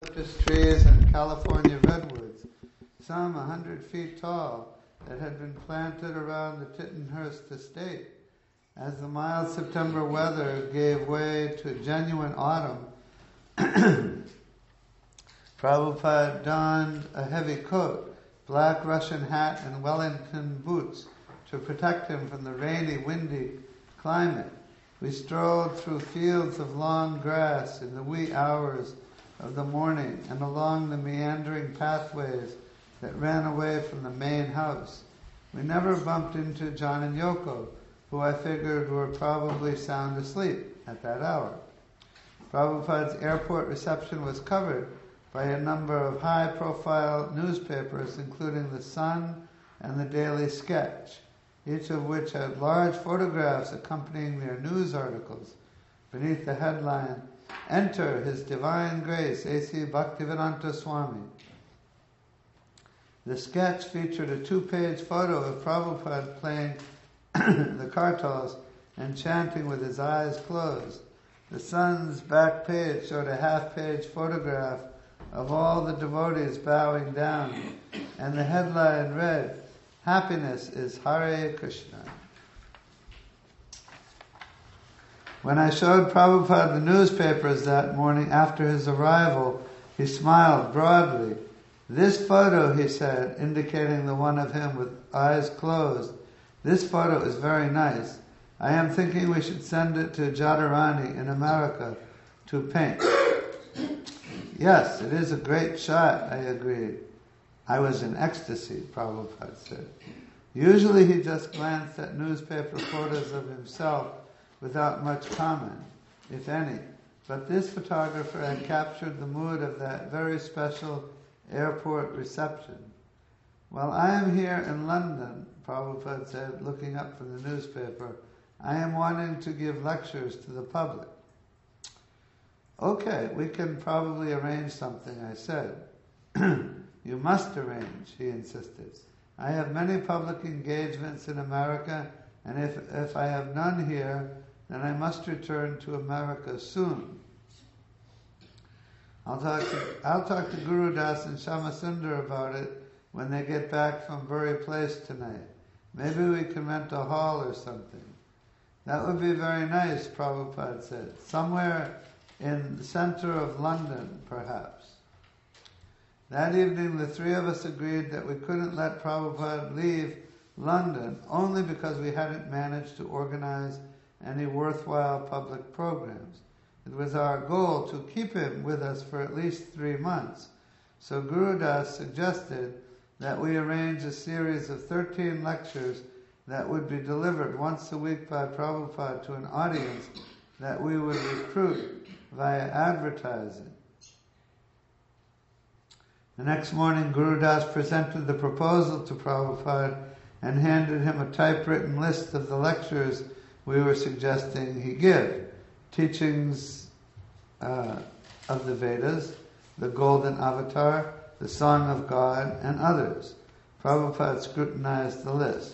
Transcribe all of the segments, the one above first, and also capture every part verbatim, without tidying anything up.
eucalyptus trees and California redwoods, some a hundred feet tall, that had been planted around the Tittenhurst estate. As the mild September weather gave way to genuine autumn, Prabhupada donned a heavy coat, black Russian hat, and Wellington boots to protect him from the rainy, windy climate. We strolled through fields of long grass in the wee hours of the morning and along the meandering pathways that ran away from the main house. We never bumped into John and Yoko, who I figured were probably sound asleep at that hour. Prabhupada's airport reception was covered by a number of high-profile newspapers, including The Sun and the Daily Sketch, each of which had large photographs accompanying their news articles. Beneath the headline, "Enter His Divine Grace, A C Bhaktivedanta Swami." The sketch featured a two-page photo of Prabhupada playing the kartals and chanting with his eyes closed. The Sun's back page showed a half-page photograph of all the devotees bowing down, and the headline read, "Happiness is Hare Krishna." When I showed Prabhupada the newspapers that morning after his arrival, he smiled broadly. "This photo," he said, indicating the one of him with eyes closed, "this photo is very nice. I am thinking we should send it to Jadharani in America to paint." "Yes, it is a great shot," I agreed. I was in ecstasy, Prabhupada said. Usually he just glanced at newspaper photos of himself without much comment, if any. But this photographer had captured the mood of that very special airport reception. "While I am here in London," Prabhupada said, looking up from the newspaper, "I am wanting to give lectures to the public." "Okay, we can probably arrange something," I said. "You must arrange," he insisted. "I have many public engagements in America, and if, if I have none here, then I must return to America soon. I'll talk to, I'll talk to Guru Das and Shamasundar about it when they get back from Bury Place tonight. Maybe we can rent a hall or something." "That would be very nice," Prabhupada said. "Somewhere in the center of London, perhaps." That evening the three of us agreed that we couldn't let Prabhupada leave London only because we hadn't managed to organize any worthwhile public programs. It was our goal to keep him with us for at least three months. So Guru Das suggested that we arrange a series of thirteen lectures that would be delivered once a week by Prabhupada to an audience that we would recruit via advertising. The next morning, Guru Das presented the proposal to Prabhupada and handed him a typewritten list of the lectures we were suggesting he give. Teachings uh, of the Vedas, the Golden Avatar, the Song of God, and others. Prabhupada scrutinized the list.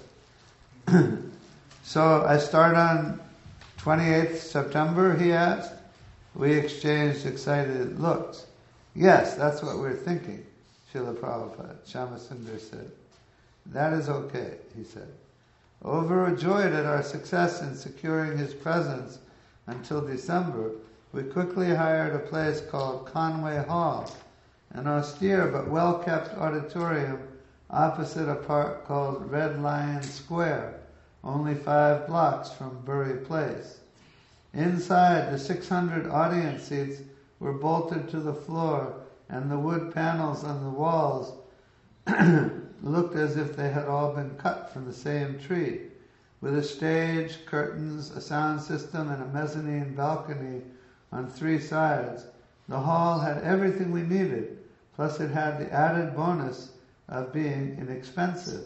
"So I start on twenty-eighth September, he asked. We exchanged excited looks. "Yes, that's what we're thinking," Srila Prabhupada, Shamasundar said. "That is okay," he said. Overjoyed at our success in securing his presence until December, we quickly hired a place called Conway Hall, an austere but well-kept auditorium opposite a park called Red Lion Square, only five blocks from Bury Place. Inside, the six hundred audience seats were bolted to the floor, and the wood panels on the walls looked as if they had all been cut from the same tree. With a stage, curtains, a sound system, and a mezzanine balcony on three sides, the hall had everything we needed, plus it had the added bonus of being inexpensive.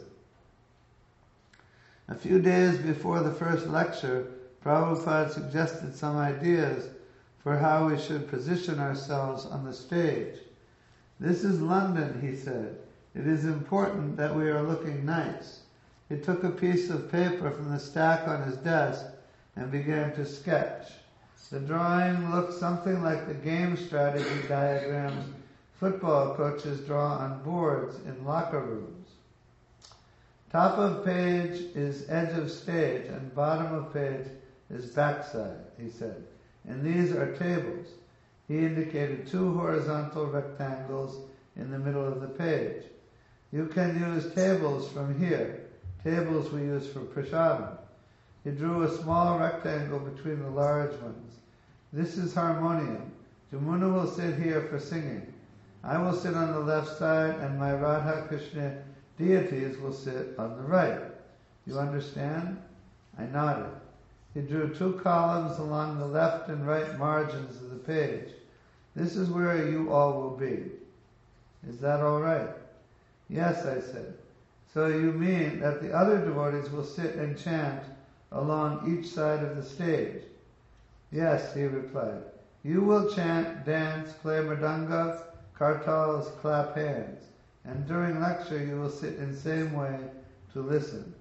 A few days before the first lecture, Prabhupada suggested some ideas for how we should position ourselves on the stage. "This is London," he said. "It is important that we are looking nice." He took a piece of paper from the stack on his desk and began to sketch. The drawing looked something like the game strategy diagrams Football coaches draw on boards in locker rooms. Top of page is edge of stage and bottom of page is backside, he said. And these are tables. He indicated two horizontal rectangles in the middle of the page. You can use tables from here, tables we use for prasadam. He drew a small rectangle between the large ones. This is harmonium. Jamuna will sit here for singing. I will sit on the left side and my Radha Krishna deities will sit on the right. You understand? I nodded. He drew two columns along the left and right margins of the page. This is where you all will be. Is that all right? Yes, I said. So you mean that the other devotees will sit and chant along each side of the stage? Yes, he replied. You will chant, dance, play mridanga, kartals, clap hands. And during lecture you will sit in same way to listen.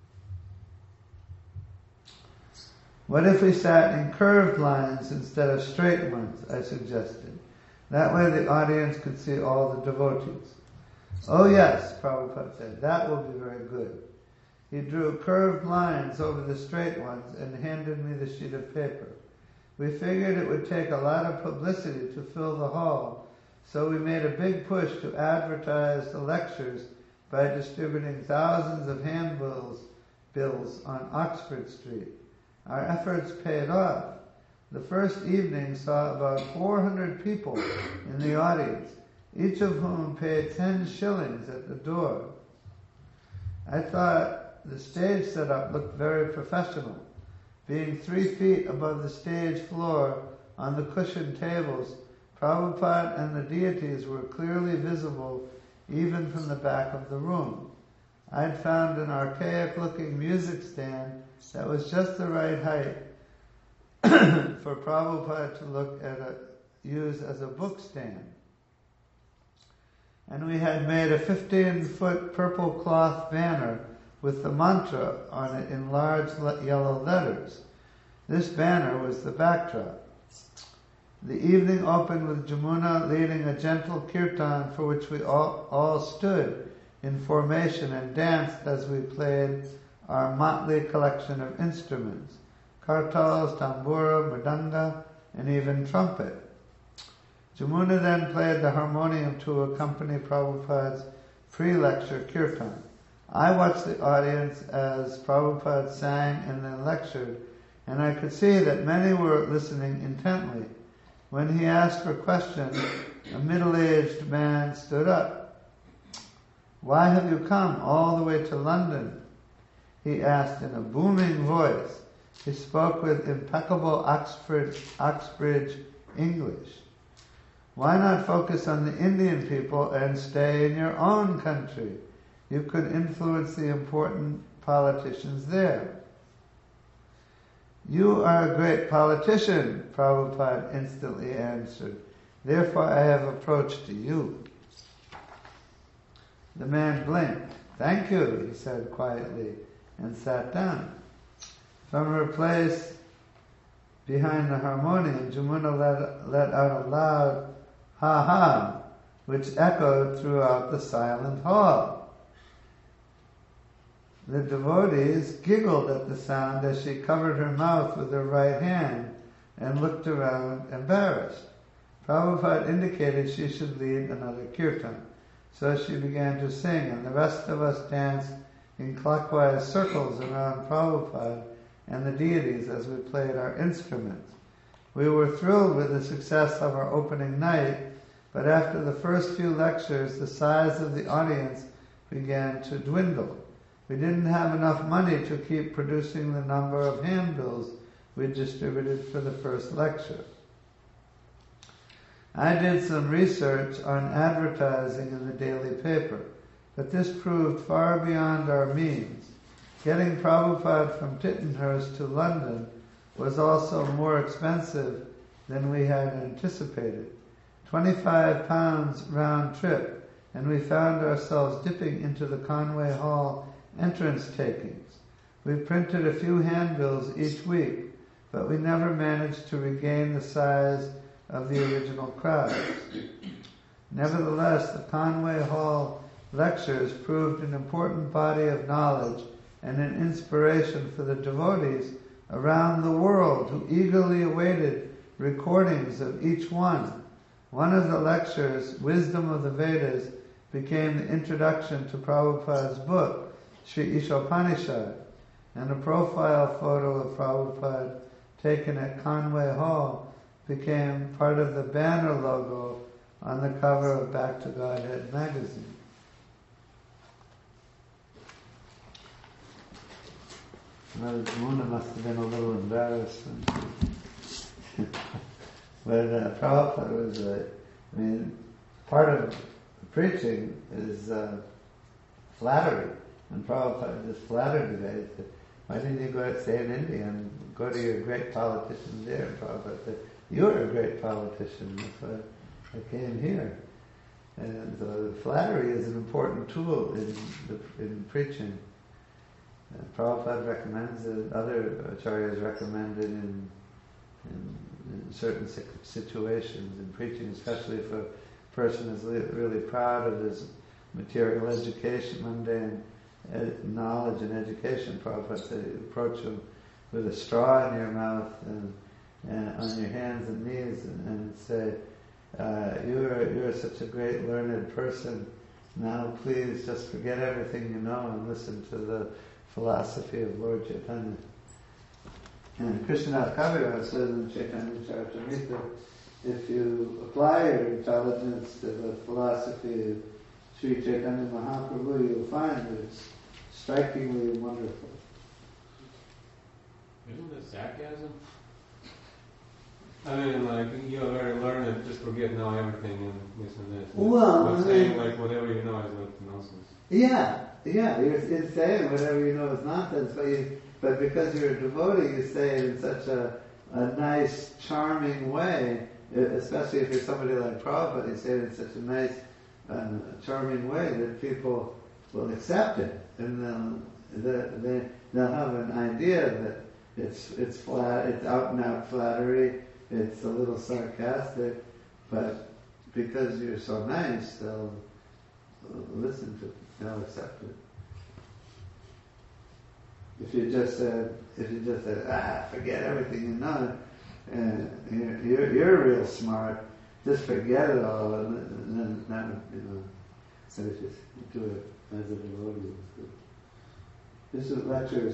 What if we sat in curved lines instead of straight ones, I suggested. That way the audience could see all the devotees. Oh yes, Prabhupada said, that will be very good. He drew curved lines over the straight ones and handed me the sheet of paper. We figured it would take a lot of publicity to fill the hall, so we made a big push to advertise the lectures by distributing thousands of handbills bills on Oxford Street. Our efforts paid off. The first evening saw about four hundred people in the audience, each of whom paid ten shillings at the door. I thought the stage setup looked very professional. Being three feet above the stage floor on the cushioned tables, Prabhupada and the deities were clearly visible even from the back of the room. I'd found an archaic-looking music stand that was just the right height for Prabhupada to look at a, use as a book stand. And we had made a fifteen-foot purple cloth banner with the mantra on it in large yellow letters. This banner was the backdrop. The evening opened with Jamuna leading a gentle kirtan for which we all, all stood in formation and danced as we played our motley collection of instruments, kartals, tambura, mridanga, and even trumpet. Jamuna then played the harmonium to accompany Prabhupada's pre-lecture kirtan. I watched the audience as Prabhupada sang and then lectured, and I could see that many were listening intently. When he asked for questions, a middle-aged man stood up. Why have you come all the way to London? He asked in a booming voice. He spoke with impeccable Oxford, Oxbridge English. Why not focus on the Indian people and stay in your own country? You could influence the important politicians there. You are a great politician, Prabhupada instantly answered. Therefore I have approached you. The man blinked. Thank you, he said quietly, and sat down. From her place behind the harmonium, Jamuna let, let out a loud ha-ha, which echoed throughout the silent hall. The devotees giggled at the sound as she covered her mouth with her right hand and looked around embarrassed. Prabhupada indicated she should lead another kirtan. So she began to sing, and the rest of us danced in clockwise circles around Prabhupada and the deities as we played our instruments. We were thrilled with the success of our opening night, but after the first few lectures, the size of the audience began to dwindle. We didn't have enough money to keep producing the number of handbills we distributed for the first lecture. I did some research on advertising in the daily paper, but this proved far beyond our means. Getting Prabhupada from Tittenhurst to London was also more expensive than we had anticipated. twenty-five pounds round trip, and we found ourselves dipping into the Conway Hall entrance takings. We printed a few handbills each week, but we never managed to regain the size of the original crowds. Nevertheless, the Conway Hall lectures proved an important body of knowledge and an inspiration for the devotees around the world who eagerly awaited recordings of each one. One of the lectures, Wisdom of the Vedas, became the introduction to Prabhupada's book, Sri Ishopanishad, and a profile photo of Prabhupada taken at Conway Hall became part of the banner logo on the cover of Back to Godhead magazine. Well, Muna must have been a little embarrassed. But uh, Prabhupada was, uh, I mean, part of preaching is uh, flattery. And Prabhupada just flattered the guy. He said, why didn't you go and stay in India and go to your great politicians there? And Prabhupada said, you're a great politician. That's why I came here. And so flattery is an important tool in, the, in preaching. Uh, Prabhupada recommends it, other acharyas recommend it in, in, in certain situations in preaching, especially if a person is really proud of his material education, mundane ed- knowledge and education. Prabhupada said, approach him with a straw in your mouth and, and on your hands and knees and, and say, uh, you're, you're such a great learned person. Now please just forget everything you know and listen to the philosophy of Lord Chaitanya. And Krishnadas Kaviraj says in Chaitanya Charitamrita, if you apply your intelligence to the philosophy of Sri Chaitanya Mahaprabhu, you'll find that it's strikingly wonderful. Isn't it sarcasm? I mean, like, you're very learned, just forget now everything and this and this. Well, but I saying, mean, like, whatever you know is like nonsense. Yeah, yeah, you're, you're saying whatever you know is nonsense, but you, but because you're a devotee, you say it in such a, a nice, charming way, especially if you're somebody like Prabhupada, you say it in such a nice, uh, charming way that people will accept it, and they'll, they, they'll have an idea that it's it's flat, it's out and out flattery, it's a little sarcastic, but because you're so nice, they'll listen to it, they'll accept it. If you just said, if you just said, ah, forget everything you know, and you're, you're, you're real smart, just forget it all, and then, then you know, so if you do it as a devotee, it's good. This lecture is